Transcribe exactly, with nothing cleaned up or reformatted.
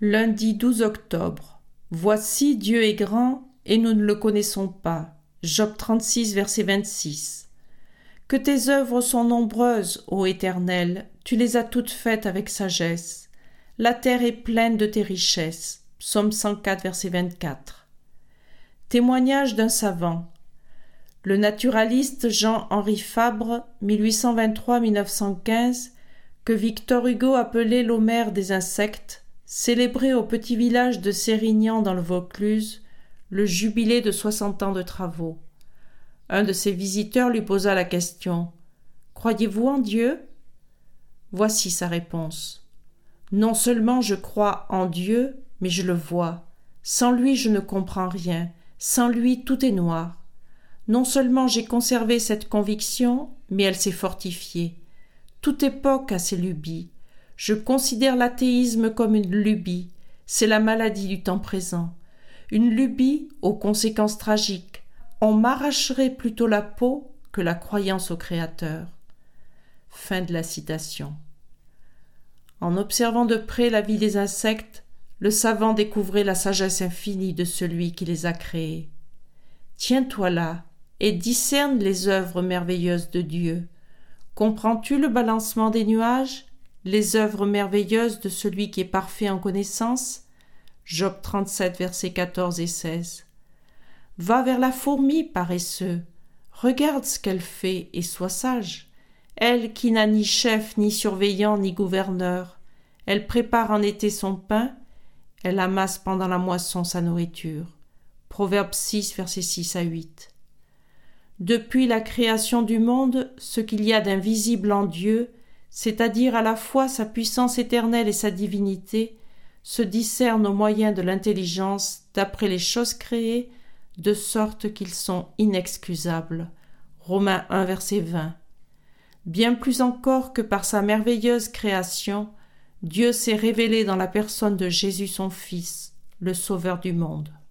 Lundi douze octobre. Voici Dieu est grand et nous ne le connaissons pas. Job trente-six, verset vingt-six. Que tes œuvres sont nombreuses, ô Éternel, tu les as toutes faites avec sagesse. La terre est pleine de tes richesses. Psaume cent quatre, verset vingt-quatre. Témoignage d'un savant. Le naturaliste Jean-Henri Fabre, mille huit cent vingt-trois à mille neuf cent quinze, que Victor Hugo appelait l'Homère des insectes, célébrait au petit village de Sérignan dans le Vaucluse le jubilé de soixante ans de travaux. Un de ses visiteurs lui posa la question « Croyez-vous en Dieu ?» Voici sa réponse. « Non seulement je crois en Dieu, mais je le vois. Sans lui je ne comprends rien. Sans lui tout est noir. Non seulement j'ai conservé cette conviction, mais elle s'est fortifiée. Toute époque a ses lubies. Je considère l'athéisme comme une lubie. C'est la maladie du temps présent. Une lubie aux conséquences tragiques. On m'arracherait plutôt la peau que la croyance au Créateur. » Fin de la citation. En observant de près la vie des insectes, le savant découvrait la sagesse infinie de celui qui les a créés. Tiens-toi là et discerne les œuvres merveilleuses de Dieu. Comprends-tu le balancement des nuages, les œuvres merveilleuses de celui qui est parfait en connaissance? Job trente-sept, versets quatorze et seize. Va vers la fourmi, paresseux. Regarde ce qu'elle fait et sois sage. Elle qui n'a ni chef, ni surveillant, ni gouverneur. Elle prépare en été son pain. Elle amasse pendant la moisson sa nourriture. Proverbe six, versets six à huit. Depuis la création du monde, ce qu'il y a d'invisible en Dieu, c'est-à-dire à la fois sa puissance éternelle et sa divinité, se discerne au moyen de l'intelligence d'après les choses créées, de sorte qu'ils sont inexcusables. Romains un, verset vingt. Bien plus encore que par sa merveilleuse création, Dieu s'est révélé dans la personne de Jésus son Fils, le Sauveur du monde.